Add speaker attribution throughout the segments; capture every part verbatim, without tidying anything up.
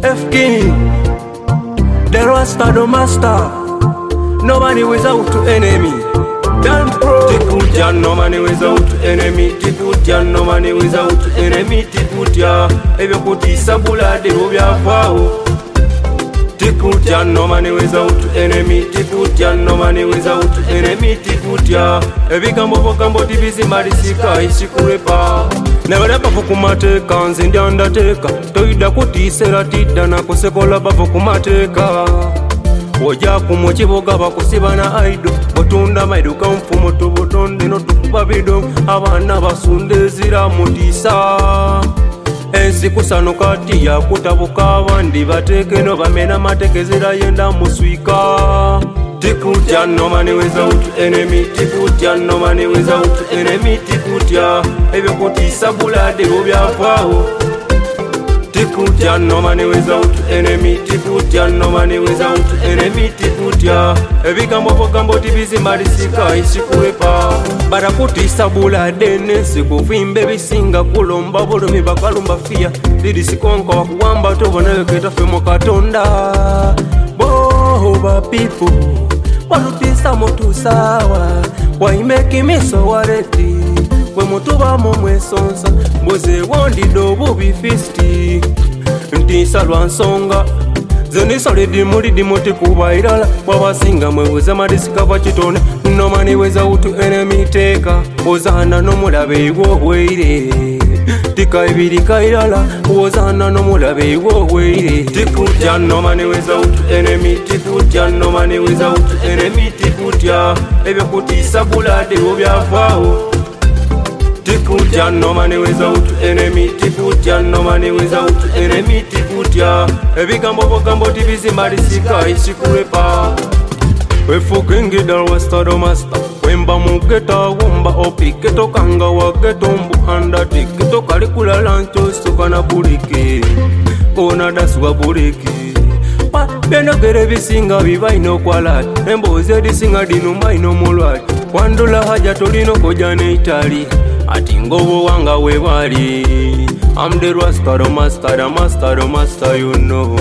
Speaker 1: F King, the Rasta the master. Nobody without enemy. Dan Pro. Tikutia, no money without enemy. Tikutia, no money without enemy. Tikutia, ebe kuti sabula de obya fao. Tikutia, no money without enemy. Tikutia, no money without enemy. Tikutia, ebi kambo po kambo tibisi marisika isikurepa. Never ever fukumateka, nzindi andateka. Toida kuti seratida na kusekola bafukumateka. Oja kumuchiboga bakusibana aido botunda maido kamfumo tubutonde no tukubabido abana basunde zira mutisa ensi kusano kati ya kutabuka abandi bateke no bamena matekezera yenda muswika. Tikutia, no money without enemy. Tikutia, no money without enemy. Tikutia, ebe kutisa bulade obyafao. Tikutia, no money without enemy. Tikutia, no money without enemy. Tikutia, ebi kambo po kambo tibisi marisika isikurepa. Bara kutisa bulade nesi kuvimbe bisinga kulomba bulumi bakalumba fia. Didi sikonka wakuwamba tobona weketa femo katonda. Boba people, walutisa motu sawa. Waimeki miso wareti we mutuba momwe sonsa mboze wondi dobu bifisti ntisa lwansonga zeni solidi mulidi muti kubairala wabasinga mwebuze madisika chitone. No money without enemy teka ozana no mulabe igwo weire tika ibiri kairala ozana no mulabe igwo weire. Tikutia, no money without enemy. Tikutia, no money without enemy. Tikutia, ebe kutisa bulade obyafao. Tikutia, no money without enemy. Tikutia, no money without enemy. Tikutia, ebi kambo po kambo tibisi marisika isikurepa. We fucking get the West of the master. Wemba mugeta wumba opiketo kanga wageto mbu anda tiketo kalikula lancho sukana buliki ona daswa buliki pa beno gere bisinga bibaino kwalat emboze disinga dinuma ino mulwat kwandula haja tolino kojane Itali ati ngobo wanga webali. I'm the Rasta the master, the master, the master, you know.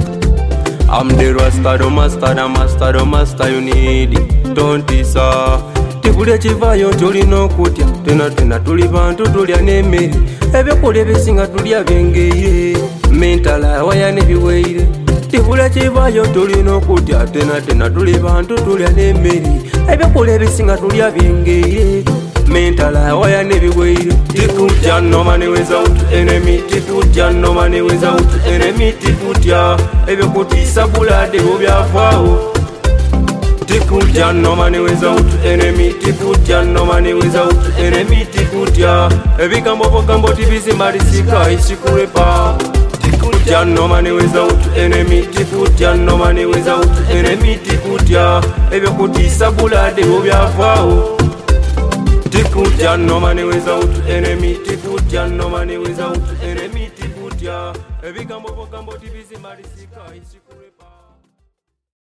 Speaker 1: I'm the Rasta the master, the master, the master, you need it. Don't isa tibule chivayo tolino kutya tena tena tuli bantu tulya nemeri ebe kule bisinga tulya bengeye mentala waya nebiweire. Tibule chivayo tolino kutya tena tena tuli bantu tulya nemeri ebe kule bisinga tulya bengeye mentala waya nebiweire. Tikutia, no money without enemy. Tikutia, no money without enemy. Tikutia, ebe kutisa bulade obyafao. Tikutia, no money without enemy. Tikutia, no money without enemy. Tikutia, ebi kambo po kambo tibisi marisika isikurepa. Tikutia, no money without enemy. Tikutia, no money without enemy. Tikutia, ebe kutisa bulade obyafao. Tikutia, no money without enemy. Tikutia, no money without enemy. Tikutia, ebi kambo po kambo tibisi marisika isikurepa.